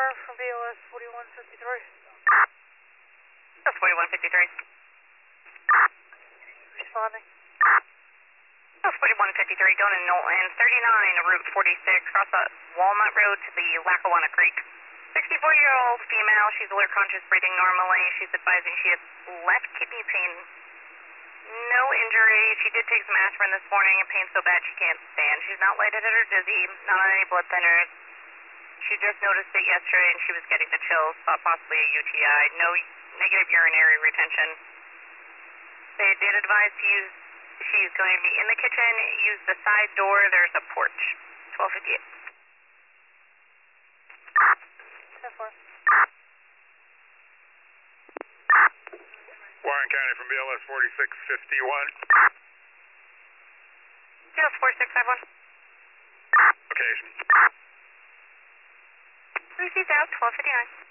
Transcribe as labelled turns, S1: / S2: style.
S1: from BLS 4153.
S2: That's 4153.
S1: Responding.
S2: That's 4153, going to Knowlton, 39, Route 46, across the Walnut Road to the Lackawanna Creek. 64-year-old female, she's alert, conscious, breathing normally. She's advising she has left kidney pain. No injury. She did take some aspirin this morning and pain so bad she can't stand. She's not lightheaded or dizzy, not on any blood thinners. She just noticed it yesterday and she was getting the chills, thought possibly a UTI. No negative urinary retention. They did advise to use, she's going to be in the kitchen, use the side door, there's a porch. 1258.
S1: 10-4.
S3: Warren County from BLS 4651.
S2: Yes, 4651.
S3: Location.
S2: Received out, 1259.